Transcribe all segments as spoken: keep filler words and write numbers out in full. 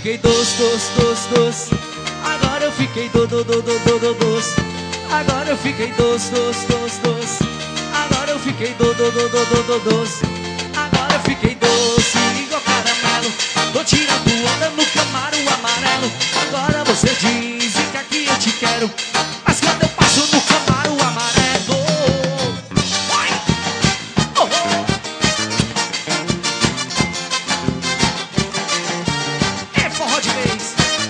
fiquei doce, doce, doce, doce. Agora eu fiquei do, do, do, do, do, do, doce. Agora eu fiquei doce, doce, doce, doce. Agora eu fiquei do, do, do, do, do, do, doce. Agora eu fiquei doce, igual caramelo. Tô tirando onda no Camaro amarelo. Agora você diz que aqui eu te quero, mas quando eu passo no Camaro amarelo, vai! Oh, oh. É forró de vez.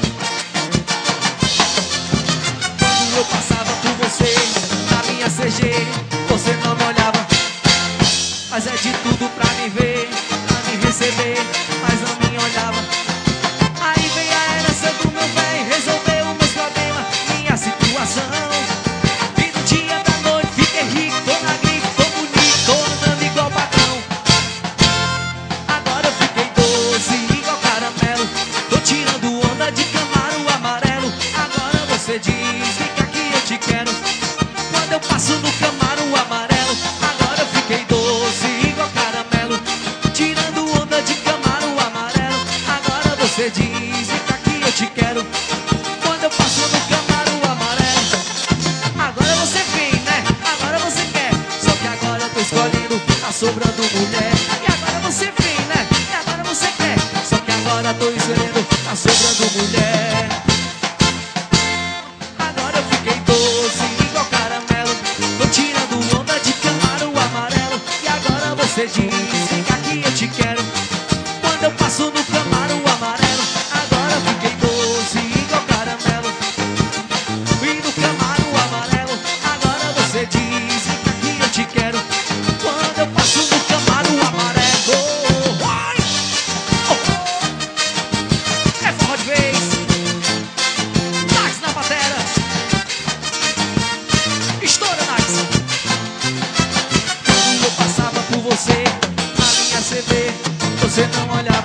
Quando eu passava por você na minha C G, você não me olhava, mas é de tudo pra me ver, pra me receber, mas não me olhava. Aí vem a herança do meu bem, resolveu meus problemas, minha situação. E no dia da noite fiquei rico, tô na grife, tô bonito, tô andando igual patrão. Agora eu fiquei doce, igual caramelo. Tô tirando onda de Camaro amarelo. Agora você diz que aqui eu te quero, quando eu passo no Camaro amarelo. Agora eu fiquei doce, igual caramelo. Tirando onda de Camaro amarelo. Agora você diz que aqui eu te quero, quando eu passo no Camaro amarelo. Agora você vem, né? Agora você quer, só que agora eu tô escolhendo, tá sobrando mulher. E agora você vem, né? E agora você quer, só que agora tô escolhendo, tá sobrando mulher. Agora eu fiquei doce, igual caramelo. Tô tirando onda de Camaro amarelo. E agora você diz que aqui eu te quero, quando eu passo no Camaro amarelo. Agora eu fiquei doce, igual caramelo. E no Camaro amarelo. Agora você diz que aqui eu te quero, quando eu passo no Camaro amarelo. Vai! Oh, oh. É forró de vez. Nax na batera. Estoura, Nax. Quando eu passava por você na minha C V, você não olhava,